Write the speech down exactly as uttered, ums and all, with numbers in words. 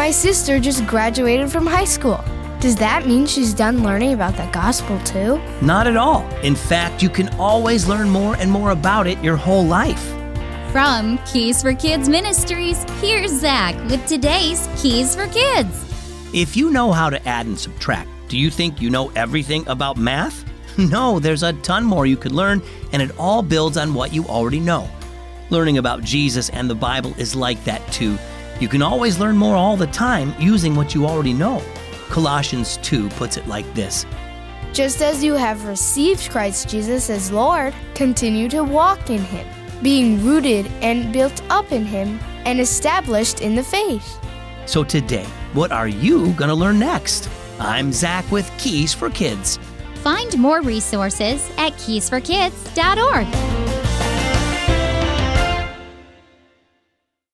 My sister just graduated from high school. Does that mean she's done learning about the gospel too? Not at all. In fact, you can always learn more and more about it your whole life. From Keys for Kids Ministries, here's Zach with today's Keys for Kids. If you know how to add and subtract, do you think you know everything about math? No, there's a ton more you could learn, and it all builds on what you already know. Learning about Jesus and the Bible is like that too. You can always learn more all the time using what you already know. Colossians two puts it like this: Just as you have received Christ Jesus as Lord, continue to walk in Him, being rooted and built up in Him and established in the faith. So today, what are you going to learn next? I'm Zach with Keys for Kids. Find more resources at keys for kids dot org.